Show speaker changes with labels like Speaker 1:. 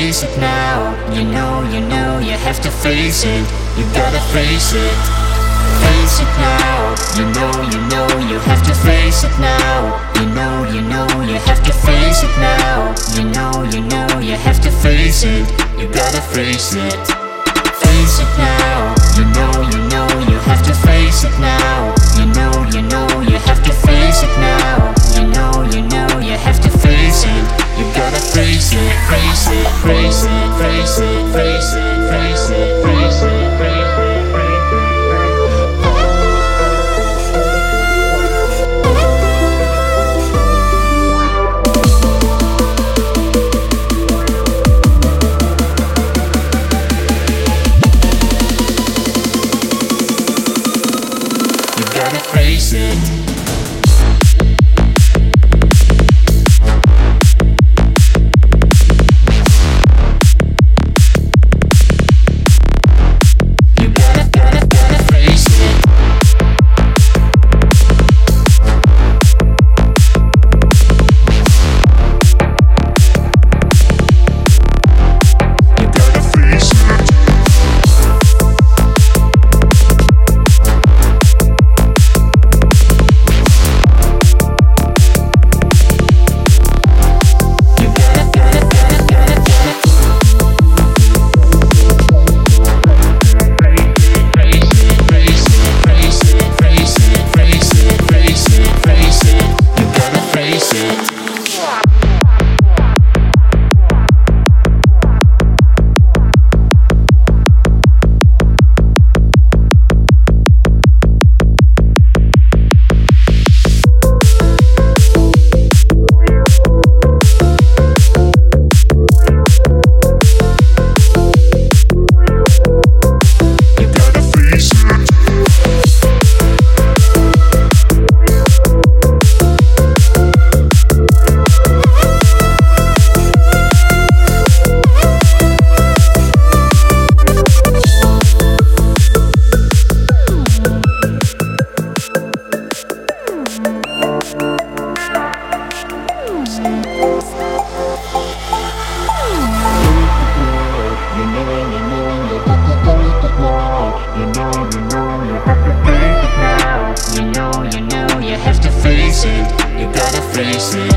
Speaker 1: face it now. You know, you have to face it. You gotta face it. Face it now. You know, you have to face it now. You know, you have to face it now. You know, you have to face it. You gotta face it. Face it now. You know, you have to face it now. You know, you have to face it now. You know, you have to face it. You gotta face it, face it, face it, face it, face it, face it, face it, face it. Face it. You gotta face it.